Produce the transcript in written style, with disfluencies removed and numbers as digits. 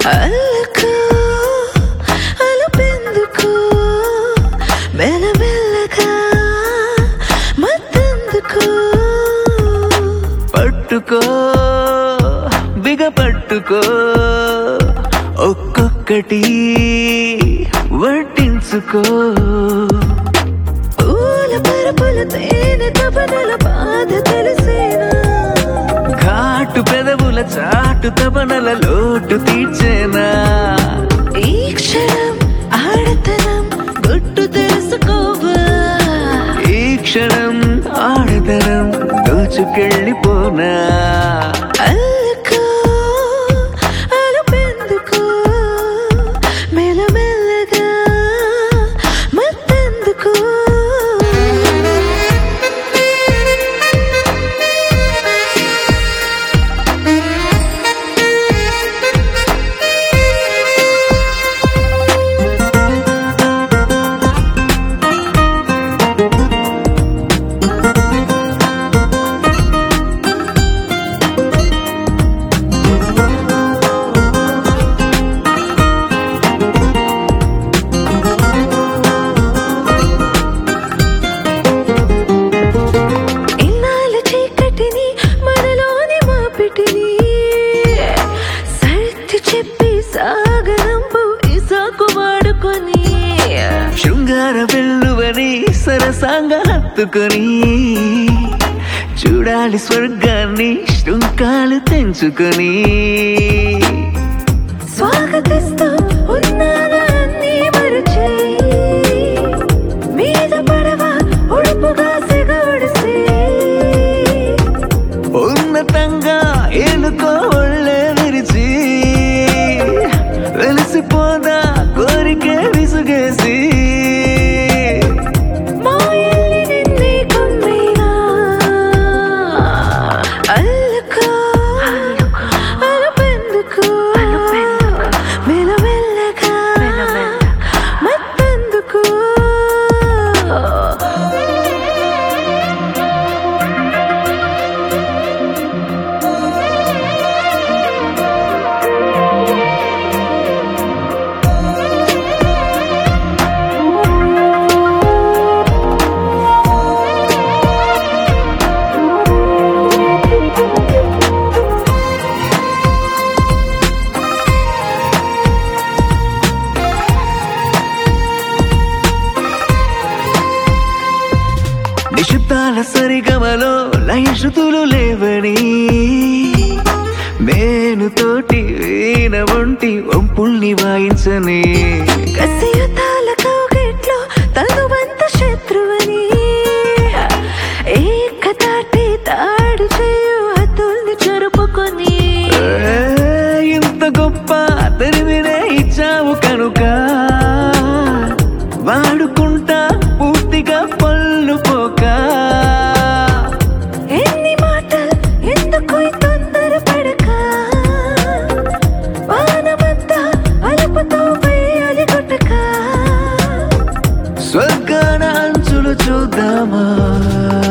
అల్లుకో అలుపెందుకు మెల్లమెల్లగా మత్తెందుకు పట్టుకో బిగపట్టుకో ఒక్కొక్కటి వడ్డించుకో పూల పరపుల తేనె తపనల బాధ తెలిసేనా ఘాటు పెదవుల చాటు తపనల లోటు తీర్చేనా ఈ క్షణం ఆడతనం గుట్టు తెలుసుకోవా ఈ క్షణం ఆడతనం దోచుకెళ్ళిపోనా అల్లుకో అలుపెందుకు మెల్లమెల్లగా మత్తెందుకు సాగరంపు ఇసాకు వాడుకొని శృంగార వెల్లువని సరసాంగా హత్తుకొని చూడాలి స్వర్గాన్ని శృంఖాలు తెంచుకొని స్వాగతిస్తూ ఉన్నానా అన్నీ మరచి మీద పడవ ఉడుపుగా సిగొడిసి ఉన్నతంగా ఏలుకో ఒళ్ళే విరిచి వెలిసిపోదా కోరికే విసుగేసి మాయల్ని నిన్నే కొమ్మేనా అల్లుకో అలుపెందుకు మెల్లమెల్లగా మత్తెందుకు నిశబ్దాల సరిగమలో లయ శృతులు లేవని మేనుతోటి వీణ వంటి వంపుల్ని వాయించని కసియుతాల కౌగిట్లో తనువంత శత్రువని ఏకతాటి తాడు చేయు హద్దుల్ని జరుపుకొని ఇంత గొప్ప తెరివినే ఇచ్చావు కనుక వాడుకుంటా పూర్తిగా పళ్ళు పోక ఎన్ని మాటలు ఎందుకు తొందర పడక వానమంతా అలుపుతో వేయాలి కొట్టక స్వర్గాన అంచులు చూద్దామా